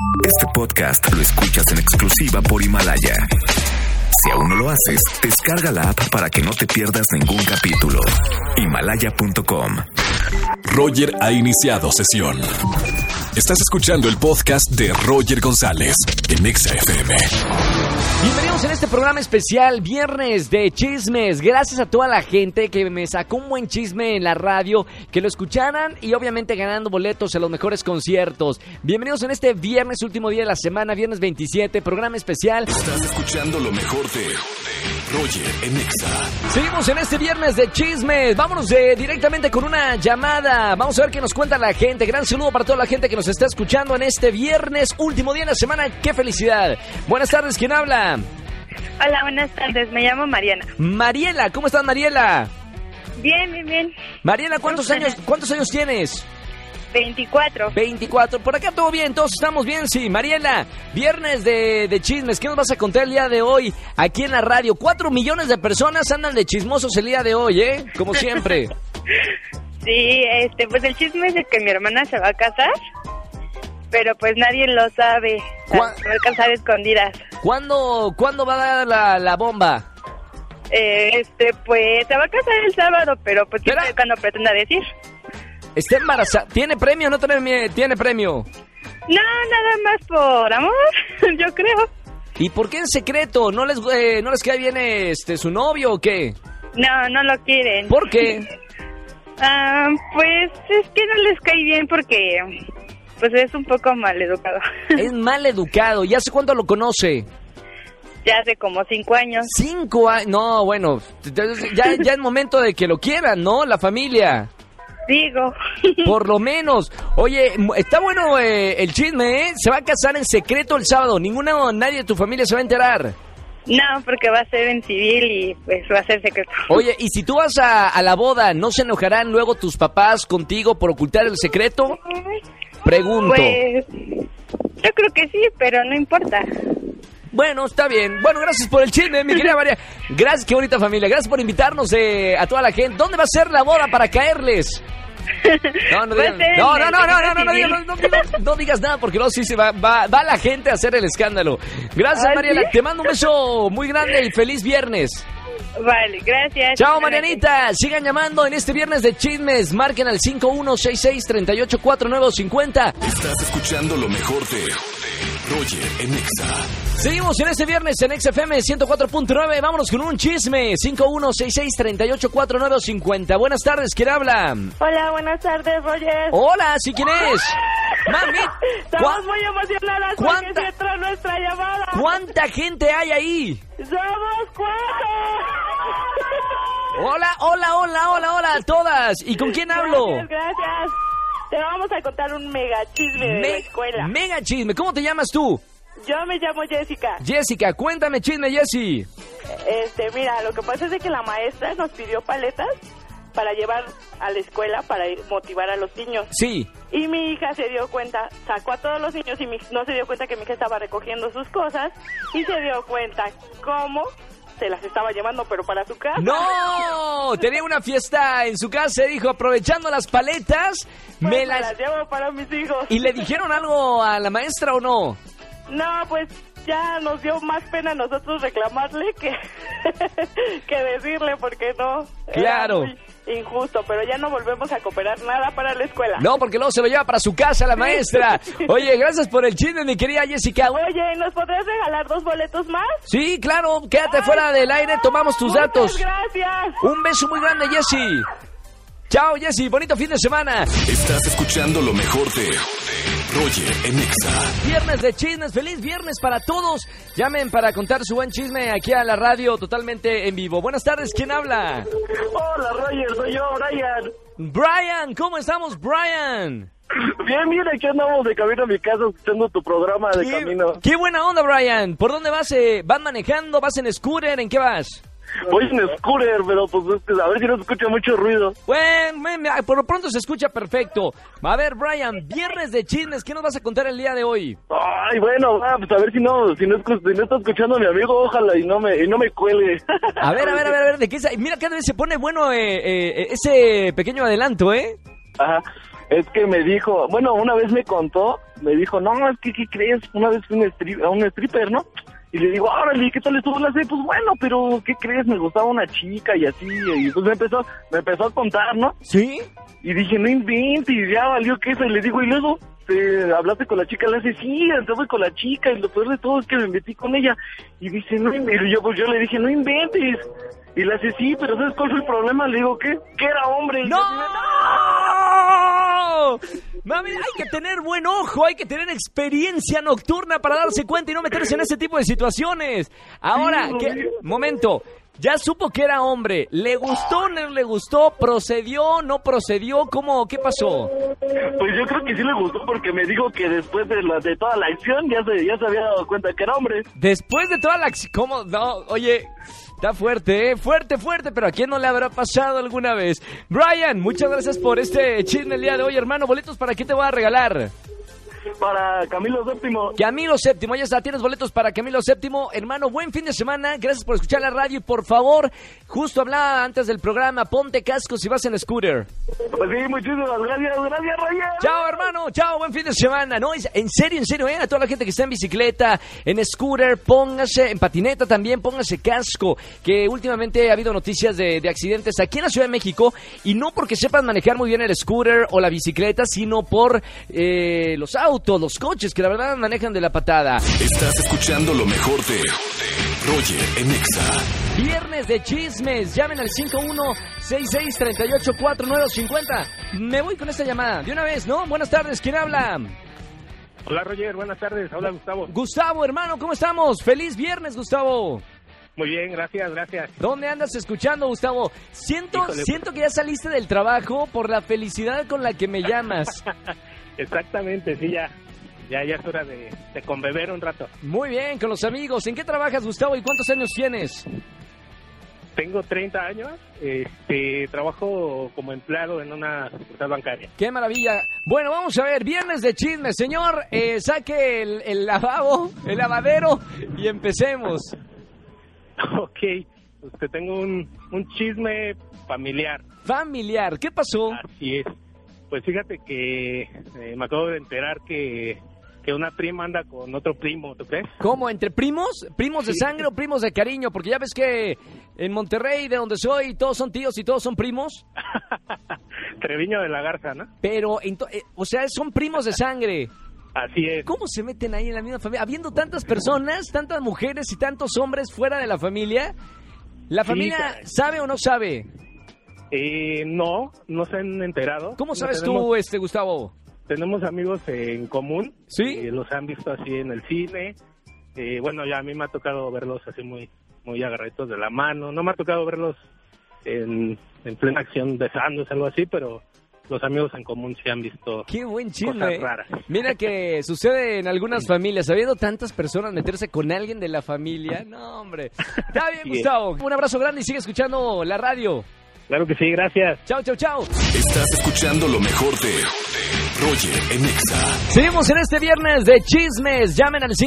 Este podcast lo escuchas en exclusiva por Himalaya. Si aún no lo haces, descarga la app para que no te pierdas ningún capítulo. Himalaya.com. Roger ha iniciado sesión. Estás escuchando el podcast de Roger González en Exa FM. Bienvenidos en este programa especial, viernes de chismes. Gracias a toda la gente que me sacó un buen chisme en la radio, que lo escucharan y obviamente ganando boletos a los mejores conciertos. Bienvenidos en este viernes, último día de la semana, viernes 27, programa especial. Estás escuchando lo mejor de Roger en Exa. Seguimos en este viernes de chismes. Vámonos directamente con una llamada. Vamos a ver qué nos cuenta la gente. Gran saludo para toda la gente que nos está escuchando en este viernes, último día de la semana. ¡Qué felicidad! Buenas tardes, ¿quién habla? Hola, buenas tardes, me llamo Mariana. Mariela, ¿cómo estás, Mariela? Bien. Mariela, ¿cuántos años tienes? 24. 24, por acá todo bien, todos estamos bien, sí. Mariela, viernes de chismes, ¿qué nos vas a contar el día de hoy aquí en la radio? 4 millones de personas andan de chismosos el día de hoy, como siempre. Sí, pues el chisme es de que mi hermana se va a casar, pero pues nadie lo sabe. Se va a casar a escondidas. ¿Cuándo va a dar la bomba? Pues se va a casar el sábado, pero pues quién sabe cuándo pretenda decir. ¿Está embarazada? ¿Tiene premio o no tiene premio? No, nada más por amor, yo creo. ¿Y por qué en secreto? ¿No les cae bien su novio o qué? No lo quieren. ¿Por qué? Pues es que no les cae bien porque pues es un poco maleducado. Es maleducado. ¿Y hace cuánto lo conoce? Ya hace como 5 años. 5 años. No, bueno, ya es momento de que lo quieran, ¿no? La familia. Digo. Por lo menos. Oye, está bueno el chisme, ¿eh? Se va a casar en secreto el sábado. Nadie de tu familia se va a enterar. No, porque va a ser en civil y pues va a ser secreto. Oye, ¿y si tú vas a la boda, no se enojarán luego tus papás contigo por ocultar el secreto? Pregunto. Pues yo creo que sí, pero no importa. Bueno, está bien. Bueno, gracias por el chisme, mi querida María. Gracias, qué bonita familia. Gracias por invitarnos a toda la gente. ¿Dónde va a ser la boda para caerles? No digas nada porque luego sí se va la gente a hacer el escándalo. Gracias, Mariela. Te mando un beso muy grande y feliz viernes. Vale, gracias. Chao, Marianita. Sigan llamando en este viernes de chismes. Marquen al 5166-384950. Estás escuchando lo mejor de Roger en Exa. Seguimos en este viernes en Exa FM 104.9. Vámonos con un chisme. 5166-384950. Buenas tardes, ¿quién habla? Hola, buenas tardes, Roger. Hola, ¿sí quién es? Mami, estamos muy emocionadas porque se entró nuestra llamada. ¿Cuánta gente hay ahí? ¡Somos 4! Hola a todas. ¿Y con quién hablo? Gracias. Te vamos a contar un mega chisme de la escuela. Mega chisme. ¿Cómo te llamas tú? Yo me llamo Jessica. Jessica, cuéntame chisme, Jessy. Mira, lo que pasa es de que la maestra nos pidió paletas para llevar a la escuela para motivar a los niños. Sí. Y mi hija se dio cuenta, sacó a todos los niños y no se dio cuenta que mi hija estaba recogiendo sus cosas y se dio cuenta cómo se las estaba llevando, pero para su casa. ¡No! Tenía una fiesta en su casa y dijo, aprovechando las paletas, pues me las llevo para mis hijos. ¿Y le dijeron algo a la maestra o no? No, pues ya nos dio más pena a nosotros reclamarle que decirle, porque no. Claro. Era muy injusto, pero ya no volvemos a cooperar nada para la escuela. No, porque luego se lo lleva para su casa la maestra. Oye, gracias por el chisme, mi querida Jessica. Oye, ¿nos podrías regalar 2 boletos más? Sí, claro, quédate fuera del aire, tomamos tus datos. Gracias. Un beso muy grande, Jessy. Chao, Jessy, bonito fin de semana. Estás escuchando lo mejor de Roger en Exa. Viernes de chismes, feliz viernes para todos. Llamen para contar su buen chisme aquí a la radio totalmente en vivo. Buenas tardes, ¿quién habla? Hola, Roger, soy yo, Brian. Brian, ¿cómo estamos, Brian? Bien, aquí andamos de camino a mi casa escuchando tu programa de camino. ¡Qué buena onda, Brian! ¿Por dónde vas? ¿Vas manejando? ¿Vas en scooter? ¿En qué vas? Voy en scooter, pero pues a ver si no se escucha mucho ruido. Bueno, por lo pronto se escucha perfecto. A ver, Brian, viernes de chismes, ¿qué nos vas a contar el día de hoy? Ay, bueno, pues a ver si no está escuchando a mi amigo, ojalá y no me cuelgue. A ver, ¿de qué? Mira, cada vez se pone bueno ese pequeño adelanto, ¿eh? Ajá. Es que me dijo, bueno, una vez me contó, me dijo, no, es que, ¿qué crees? Una vez fui a un stripper, ¿no? Y le digo, órale, ¿qué tal estuvo la serie? Pues bueno, pero, ¿qué crees? Me gustaba una chica y así, y pues me empezó a contar, ¿no? ¿Sí? Y dije, no inventes, y ya valió que eso, y le digo, y luego, ¿hablaste con la chica? Le dice, sí, anduve con la chica, y lo peor de todo es que me metí con ella. Y dice, no inventes, y yo le dije, no inventes. Y le dice, sí, pero ¿sabes cuál fue el problema? Le digo, ¿qué? Que era hombre. ¡No! Mami, hay que tener buen ojo, hay que tener experiencia nocturna para darse cuenta y no meterse en ese tipo de situaciones. Ahora, momento, ya supo que era hombre. ¿Le gustó, no le gustó? ¿Procedió, no procedió? ¿Cómo? ¿Qué pasó? Pues yo creo que sí le gustó porque me dijo que después de toda la acción ya se había dado cuenta que era hombre. Después de toda la acción... ¿Cómo? No, oye... Está fuerte, fuerte, pero ¿a quién no le habrá pasado alguna vez? Brian, muchas gracias por este chisme el día de hoy, hermano. ¿Boletos para qué te voy a regalar? Para Camilo VII. Camilo VII, ya está, tienes boletos para Camilo VII. Hermano, buen fin de semana, gracias por escuchar la radio y por favor, justo hablaba antes del programa, ponte casco si vas en scooter. Pues sí, muchísimas gracias, Ryan. Chao, hermano, chao, buen fin de semana. No, en serio, a toda la gente que está en bicicleta, en scooter, póngase, en patineta también, póngase casco, que últimamente ha habido noticias de accidentes aquí en la Ciudad de México, y no porque sepan manejar muy bien el scooter o la bicicleta, sino por los autos, los coches, que la verdad manejan de la patada. Estás escuchando lo mejor de Roger en Exa. Viernes de chismes, llamen al 5166384950. Me voy con esta llamada, de una vez, ¿no? Buenas tardes, ¿quién habla? Hola Roger, buenas tardes, habla Gustavo. Gustavo, hermano, ¿cómo estamos? Feliz viernes, Gustavo. Muy bien, gracias. ¿Dónde andas escuchando, Gustavo? Siento que ya saliste del trabajo por la felicidad con la que me llamas. Exactamente, sí, ya es hora de conbeber un rato. Muy bien, con los amigos. ¿En qué trabajas, Gustavo, y cuántos años tienes? Tengo 30 años, trabajo como empleado en una sucursal bancaria. ¡Qué maravilla! Bueno, vamos a ver, viernes de chismes, señor. Saque el lavadero y empecemos. Ok, pues te tengo un chisme familiar. ¿Familiar? ¿Qué pasó? Así es. Pues fíjate que me acabo de enterar que una prima anda con otro primo, ¿tú crees? ¿Cómo? ¿Entre primos? ¿Primos de sangre o primos de cariño? Porque ya ves que en Monterrey, de donde soy, todos son tíos y todos son primos. Treviño de la Garza, ¿no? Pero, o sea, son primos de sangre. Así es. ¿Cómo se meten ahí en la misma familia? Habiendo tantas personas, tantas mujeres y tantos hombres fuera de la familia, ¿la familia sabe o no sabe? No se han enterado. ¿Cómo sabes tú, Gustavo? Tenemos amigos en común. ¿Sí? Los han visto así en el cine. Bueno, ya a mí me ha tocado verlos así muy agarraditos de la mano. No me ha tocado verlos en plena acción besándose, algo así, pero los amigos en común sí han visto. ¡Qué buen chisme! Cosas raras. Mira que sucede en algunas familias. Habiendo tantas personas meterse con alguien de la familia. No, hombre. Está bien, Gustavo. Un abrazo grande y sigue escuchando la radio. Claro que sí, gracias. Chao. Estás escuchando lo mejor de Roger en Exa. Seguimos en este viernes de chismes. Llamen al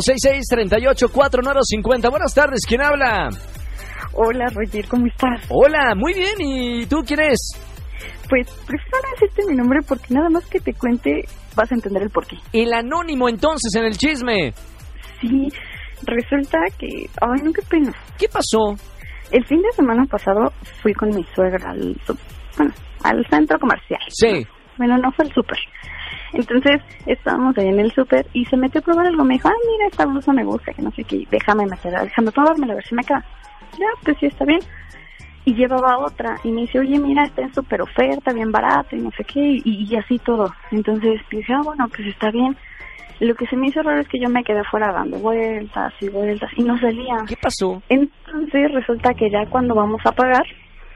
5166384950. Buenas tardes, ¿quién habla? Hola, Roger, ¿cómo estás? Hola, muy bien. ¿Y tú quién es? Pues prefiero no decirte mi nombre porque nada más que te cuente vas a entender el porqué. El anónimo, entonces, en el chisme. Sí, resulta que... Ay, no, qué pena. ¿Qué pasó? El fin de semana pasado fui con mi suegra al centro comercial. Sí. Bueno, no fue el súper. Entonces estábamos ahí en el súper y se metió a probar algo. Me dijo, mira, esta blusa me gusta, que no sé qué, déjame probármela a ver si me queda. Ya, pues sí, está bien. Y llevaba otra y me dice, oye, mira, está en súper oferta, bien barata y no sé qué, y así todo. Entonces dije, bueno, pues está bien. Lo que se me hizo raro es que yo me quedé afuera dando vueltas y no salía. ¿Qué pasó? Entonces resulta que ya cuando vamos a pagar,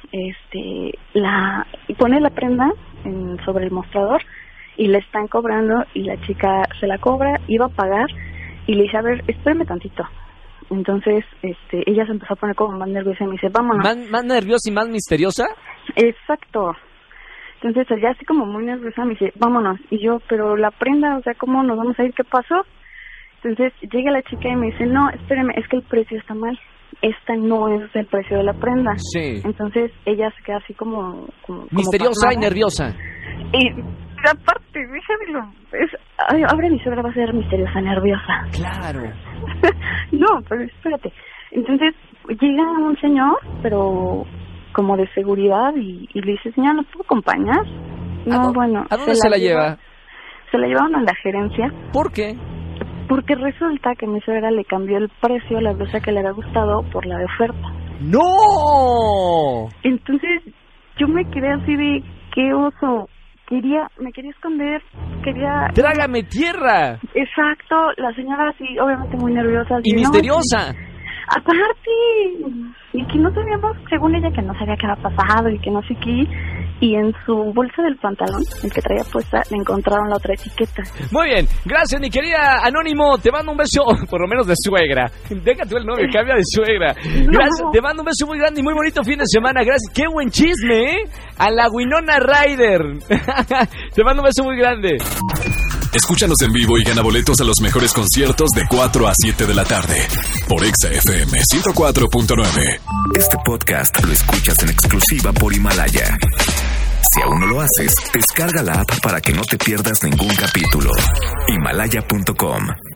pone la prenda sobre el mostrador y le están cobrando y la chica se la cobra, iba a pagar y le dice, a ver, espérame tantito. Entonces ella se empezó a poner como más nerviosa y me dice, vámonos. ¿Más nerviosa y más misteriosa? Exacto. Entonces ella así como muy nerviosa me dice, vámonos. Y yo, pero la prenda, o sea, ¿cómo nos vamos a ir? ¿Qué pasó? Entonces llega la chica y me dice, no, espérame, es que el precio está mal. Esta no es el precio de la prenda. Sí. Entonces ella se queda así como misteriosa pasmada. y nerviosa. Y aparte, ahora mi suegra va a ser misteriosa, nerviosa. Claro. No, pero espérate. Entonces llega un señor, pero como de seguridad, y le dice, señora, ¿nos puedo acompañar? No, bueno. ¿A dónde se la lleva? Se la llevaron a la gerencia. ¿Por qué? Porque resulta que mi suegra le cambió el precio a la blusa que le había gustado por la de oferta. ¡No! Entonces yo me quedé así de, qué oso. Me quería esconder, ¡Trágame tierra! Exacto, la señora así, obviamente muy nerviosa. Y misteriosa. Aparte, y que no sabíamos, según ella, que no sabía qué había pasado y que no sé qué. Y en su bolsa del pantalón, el que traía puesta, le encontraron la otra etiqueta. Muy bien, gracias mi querida Anónimo, te mando un beso, por lo menos de suegra. Deja tú el novio, cambia de suegra. Gracias, te mando un beso muy grande y muy bonito fin de semana, gracias. Qué buen chisme, ¿eh? A la Winona Ryder. Te mando un beso muy grande. Escúchanos en vivo y gana boletos a los mejores conciertos de 4 a 7 de la tarde por Exa FM 104.9. Este podcast lo escuchas en exclusiva por Himalaya. Si aún no lo haces, descarga la app para que no te pierdas ningún capítulo. Himalaya.com